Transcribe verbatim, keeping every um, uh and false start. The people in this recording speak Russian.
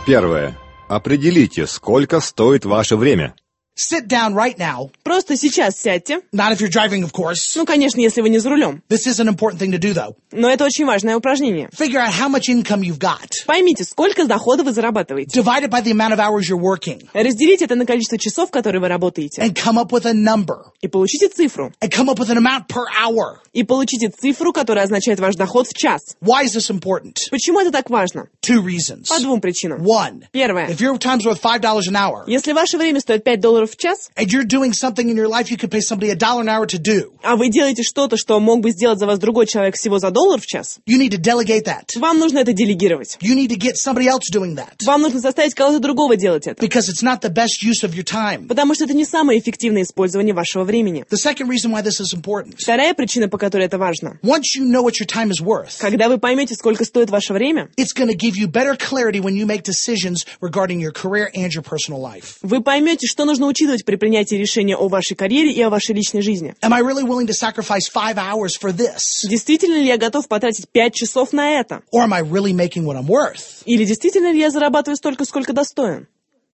Первое. Определите, сколько стоит ваше время. Sit down right now. Просто сейчас сядьте. Not if you're driving, of course. Ну, конечно, если вы не за рулем. This is an important thing to do, though. Но это очень важное упражнение. Figure out how much income you've got. Поймите, сколько дохода вы зарабатываете. Divide it by the amount of hours you're working. Разделите это на количество часов, которые вы работаете. And come up with a number. И получите цифру. And come up with an amount per hour. И получите цифру, которая означает ваш доход в час. Why is this important? Почему это так важно? Two reasons. По двум причинам. One. Первое. If your time's worth five dollars an hour. Если ваше время стоит пять долларов в час, And you're doing something in your life you could pay somebody a dollar an hour to do. а вы делаете что-то, что мог бы сделать за вас другой человек всего за доллар в час, You need to delegate that. вам нужно это делегировать. You need to get somebody else doing that. Вам нужно заставить кого-то другого делать это. Because it's not the best use of your time. Потому что это не самое эффективное использование вашего времени. The second reason why this is important. Вторая причина, по которой это важно. Once you know what your time is worth, Когда вы поймете, сколько стоит ваше время, it's going to give you better clarity when you make decisions regarding your career and your personal life. вы поймете, что нужно учитывать при принятии решения о вашей карьере и о вашей личной жизни. Am I really willing to sacrifice five hours for this? Действительно ли я готов потратить пять часов на это? Or am I really making what I'm worth? Или действительно ли я зарабатываю столько, сколько достоин?